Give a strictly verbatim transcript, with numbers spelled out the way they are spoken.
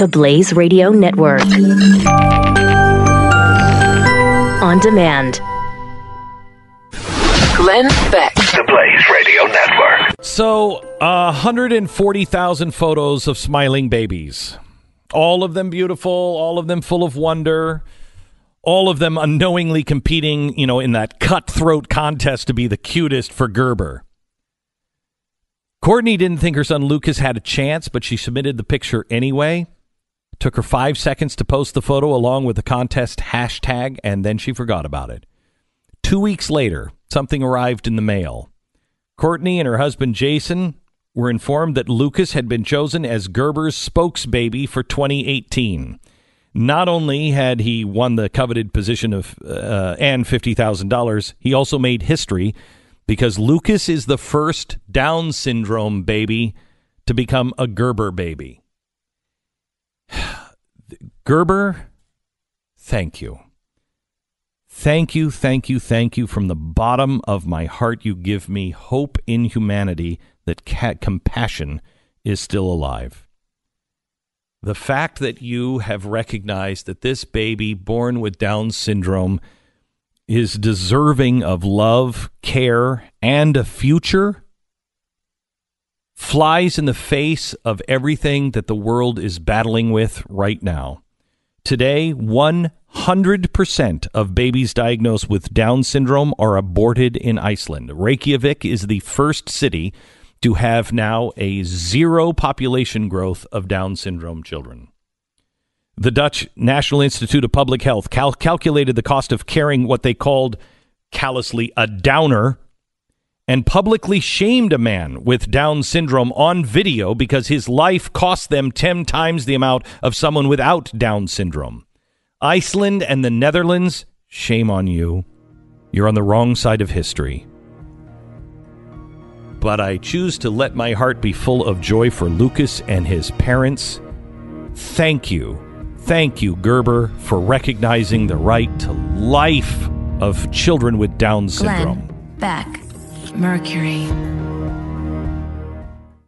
the Blaze Radio Network. On demand. Glenn Beck. The Blaze Radio Network. So, uh, one hundred forty thousand photos of smiling babies. All of them beautiful, all of them full of wonder, all of them unknowingly competing, you know, in that cutthroat contest to be the cutest for Gerber. Courtney didn't think her son Lucas had a chance, but she submitted the picture anyway. It took her five seconds to post the photo along with the contest hashtag, and then she forgot about it. Two weeks later, something arrived in the mail. Courtney and her husband Jason were informed that Lucas had been chosen as Gerber's spokesbaby for twenty eighteen. Not only had he won the coveted position of uh, and fifty thousand dollars, he also made history because Lucas is the first Down syndrome baby to become a Gerber baby. Gerber, thank you. Thank you, thank you, thank you. From the bottom of my heart, you give me hope in humanity that ca- compassion is still alive. The fact that you have recognized that this baby born with Down syndrome is deserving of love, care, and a future flies in the face of everything that the world is battling with right now. Today, one hundred percent of babies diagnosed with Down syndrome are aborted in Iceland. Reykjavik is the first city to have now a zero population growth of Down syndrome children. The Dutch National Institute of Public Health cal- calculated the cost of carrying what they called callously a downer and publicly shamed a man with Down syndrome on video because his life cost them ten times the amount of someone without Down syndrome. Iceland and the Netherlands, shame on you. You're on the wrong side of history. But I choose to let my heart be full of joy for Lucas and his parents. Thank you. Thank you, Gerber, for recognizing the right to life of children with Down syndrome. Glenn Beck, Mercury.